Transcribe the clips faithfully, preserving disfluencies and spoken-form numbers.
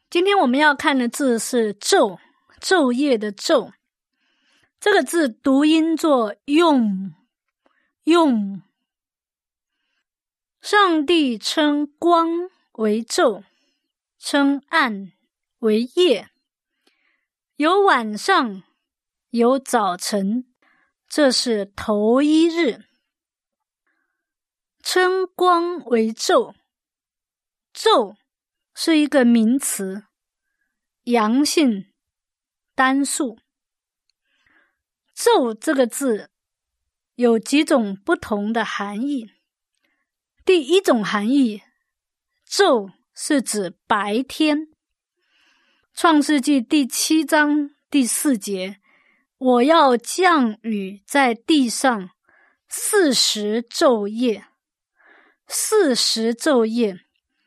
今天我们要看的字是昼，昼夜的昼。这个字读音作用，用。上帝称光为昼，称暗为夜。有晚上，有早晨，这是头一日。称光为昼，昼是一个名词，阳性单数。昼这个字有几种不同的含义。第一种含义，昼是指白天。创世纪第七章第四节，我要降雨在地上四十昼夜。四十昼夜，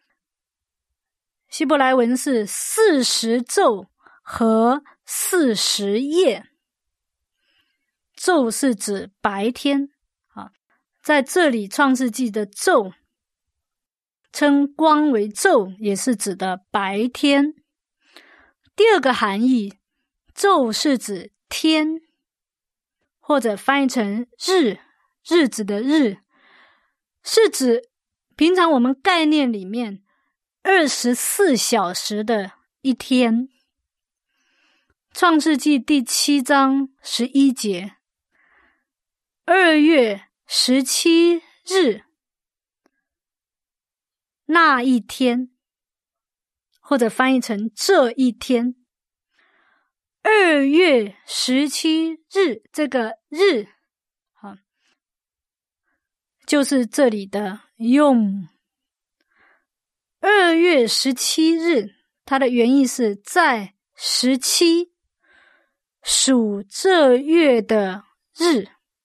希伯来文是四十昼和四十夜。昼是指白天啊，在这里创世纪的昼称光为昼，也是指的白天。第二个含义，昼是指天，或者翻译成日，日子的日，是指平常我们概念里面二十四小时的一天。创世纪第七章十一节，二月十七日那一天，或者翻译成这一天。二月十七日，这个日好，就是这里的用。二月十七日，它的原意是在十七，属这月的日，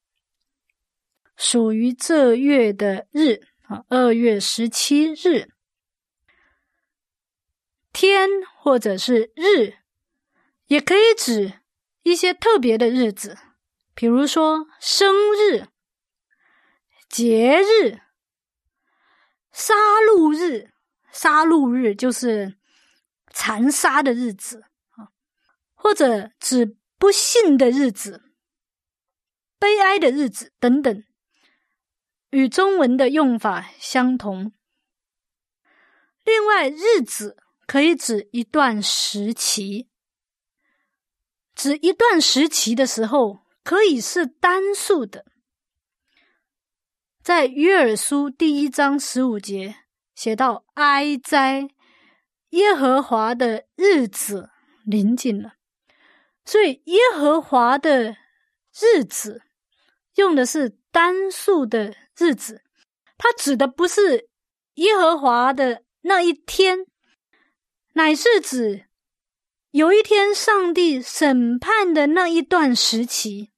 属于这月的日。二月十七日，天或者是日，也可以指一些特别的日子，比如说生日、节日、杀戮日。杀戮日就是残杀的日子，或者指不幸的日子、悲哀的日子等等，与中文的用法相同。另外，日子可以指一段时期，指一段时期的时候可以是单数的。在约珥书第一章十五节写到哀哉，耶和华的日子临近了。所以耶和华的日子用的是单数的日子，它指的不是耶和华的那一天，乃是指有一天上帝审判的那一段时期。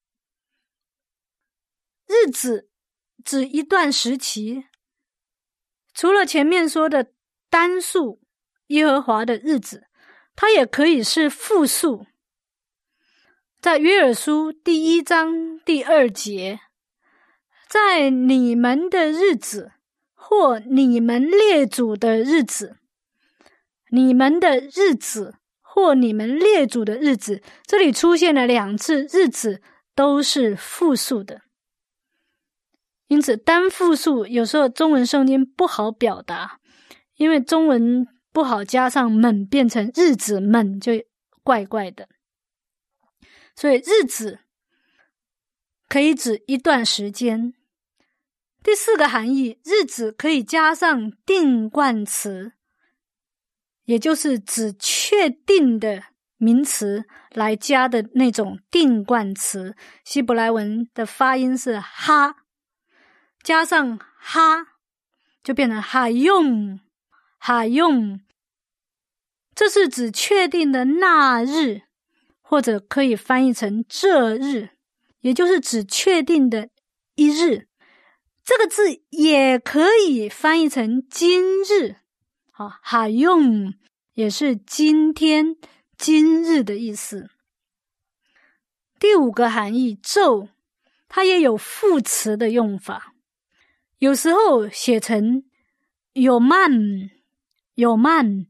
日子指一段时期，除了前面说的单数耶和华的日子，它也可以是复数。在约珥书第一章第二节，在你们的日子，或你们列祖的日子，你们的日子或你们列祖的日子，这里出现了两次日子，都是复数的。因此单复数有时候中文圣经不好表达，因为中文不好加上们变成日子们，就怪怪的。所以日子可以指一段时间。第四个含义，日子可以加上定冠词，也就是指确定的名词来加的那种定冠词。希伯来文的发音是哈，加上哈就变成哈用，哈用，这是指确定的那日，或者可以翻译成这日，也就是指确定的一日。这个字也可以翻译成今日，好，哈用也是今天、今日的意思。第五个含义，昼，它也有副词的用法，有时候写成有慢，有慢，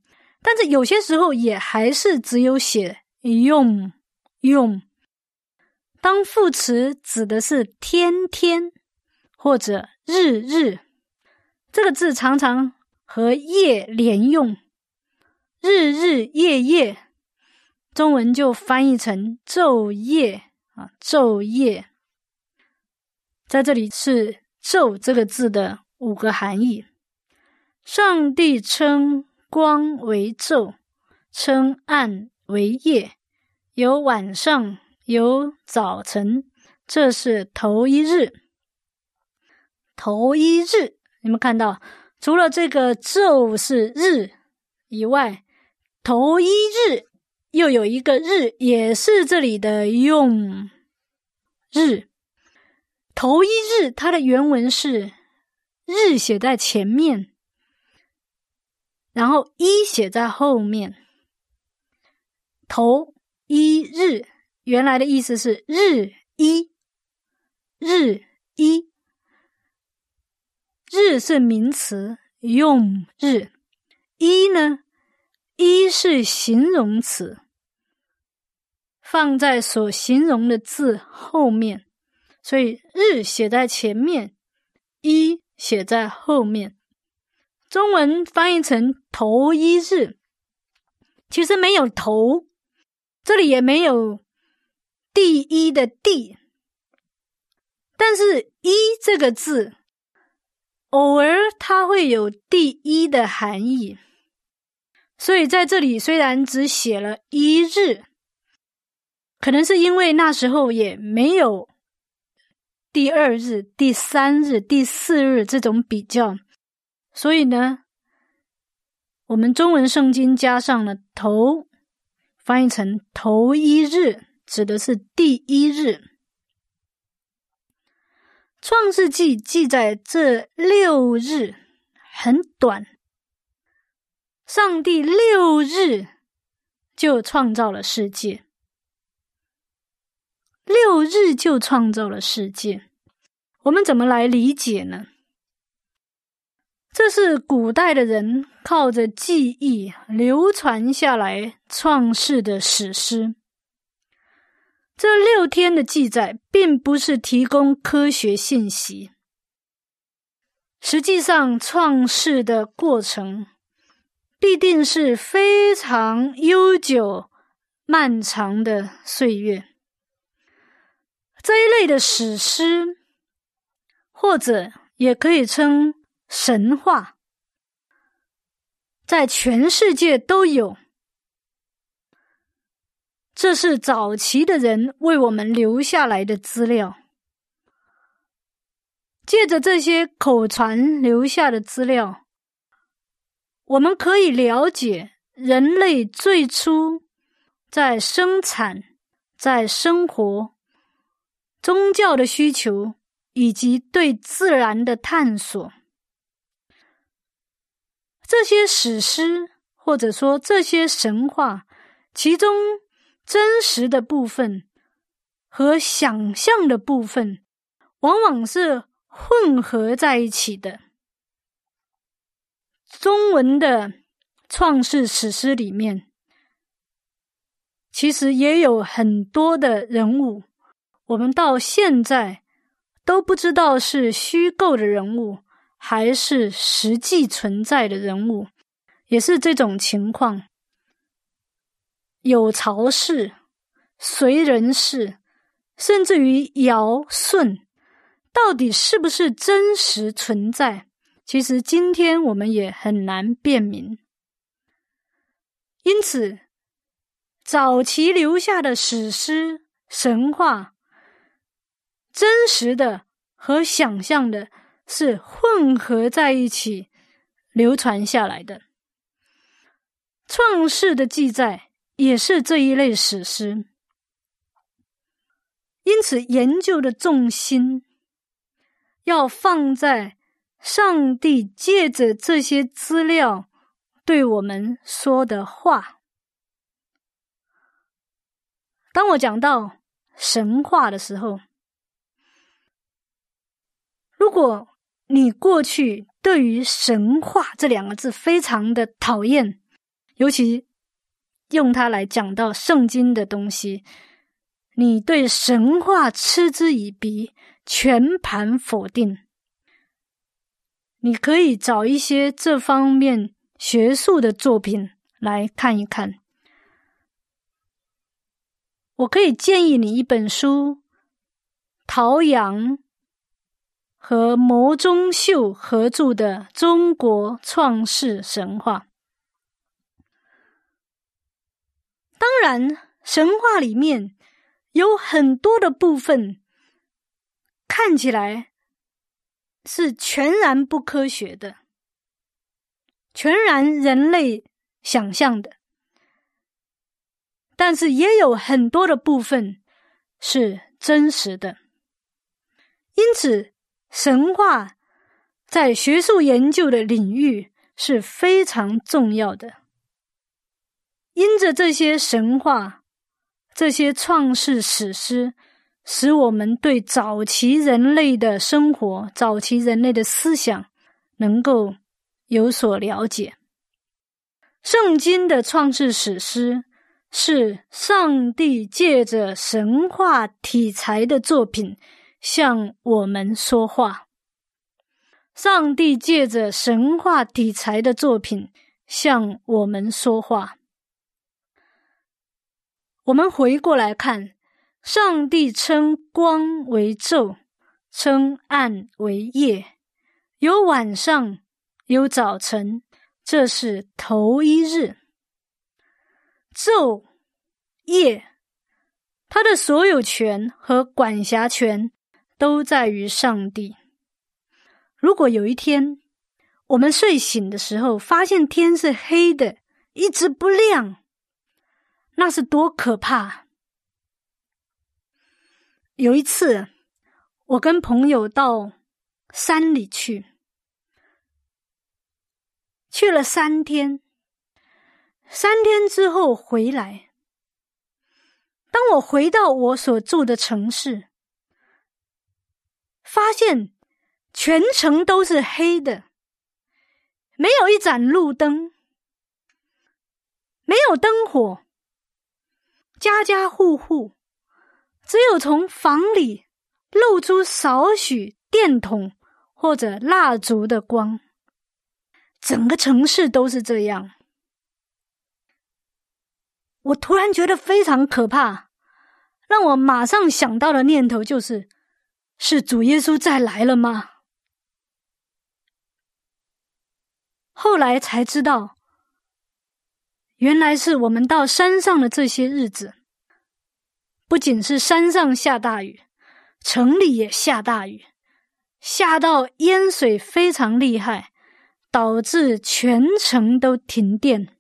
但是有些时候也还是只有写用用。当副词指的是天天或者日日，这个字常常和夜连用，日日夜夜，中文就翻译成昼夜啊，昼夜。在这里是昼这个字的五个含义。上帝称光为昼，称暗为夜，有晚上，有早晨，这是头一日。头一日，你们看到除了这个昼是日以外，头一日又有一个日，也是这里的用日。头一日它的原文是日写在前面，然后一写在后面。头一日原来的意思是日一，日一，日是名词，用日。一呢，一是形容词，放在所形容的字后面，所以日写在前面，一写在后面。中文翻译成头一日，其实没有头，这里也没有第一的第，但是一这个字偶尔它会有第一的含义，所以在这里虽然只写了一日，可能是因为那时候也没有第二日、第三日、第四日这种比较，所以呢，我们中文圣经加上了头，翻译成头一日，指的是第一日。创世纪记载这六日很短，上帝六日就创造了世界，六日就创造了世界。我们怎么来理解呢？这是古代的人靠着记忆流传下来创世的史诗。这六天的记载并不是提供科学信息，实际上创世的过程必定是非常悠久漫长的岁月。这一类的史诗，或者也可以称神话，在全世界都有。这是早期的人为我们留下来的资料。借着这些口传留下的资料，我们可以了解人类最初在生产、在生活、宗教的需求以及对自然的探索。这些史诗，或者说这些神话，其中真实的部分和想象的部分往往是混合在一起的。中文的创世史诗里面，其实也有很多的人物，我们到现在都不知道是虚构的人物还是实际存在的人物，也是这种情况。有曹氏、燧人氏，甚至于尧舜，到底是不是真实存在，其实今天我们也很难辨明。因此早期留下的史诗、神话，真实的和想象的是混合在一起流传下来的。创世的记载也是这一类史诗，因此研究的重心要放在上帝借着这些资料对我们说的话。当我讲到神话的时候，如果你过去对于神话这两个字非常的讨厌， 尤其用它来讲到圣经的东西，你对神话嗤之以鼻，全盘否定。你可以找一些这方面学术的作品来看一看。我可以建议你一本书，陶阳和牟宗秀合著的《中国创世神话》。当然，神话里面有很多的部分看起来是全然不科学的，全然人类想象的，但是也有很多的部分是真实的。因此，神话在学术研究的领域是非常重要的。因着这些神话，这些创世史诗，使我们对早期人类的生活、早期人类的思想能够有所了解。圣经的创世史诗是上帝借着神话题材的作品向我们说话。上帝借着神话题材的作品向我们说话。我们回过来看，上帝称光为昼，称暗为夜，有晚上，有早晨，这是头一日。昼、夜，他的所有权和管辖权都在于上帝。如果有一天我们睡醒的时候发现天是黑的，一直不亮，那是多可怕。有一次我跟朋友到山里去，去了三天，三天之后回来，当我回到我所住的城市，发现全城都是黑的，没有一盏路灯，没有灯火，家家户户只有从房里露出少许电筒或者蜡烛的光，整个城市都是这样。我突然觉得非常可怕，让我马上想到的念头就是，是主耶稣再来了吗？后来才知道，原来是我们到山上的这些日子，不仅是山上下大雨，城里也下大雨，下到淹水非常厉害，导致全城都停电。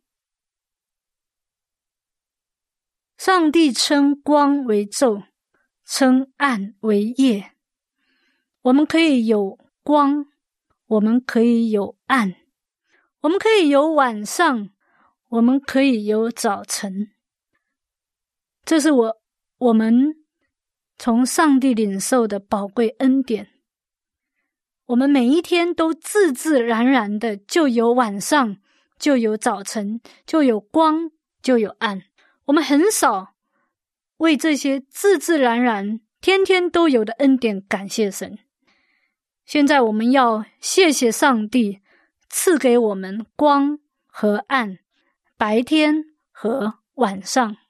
上帝称光为昼，称暗为夜。我们可以有光，我们可以有暗，我们可以有晚上，我们可以有早晨。这是我我们从上帝领受的宝贵恩典。我们每一天都自自然然的就有晚上，就有早晨，就有光，就有暗。我们很少为这些自自然然天天都有的恩典感谢神。现在我们要谢谢上帝赐给我们光和暗，白天和晚上。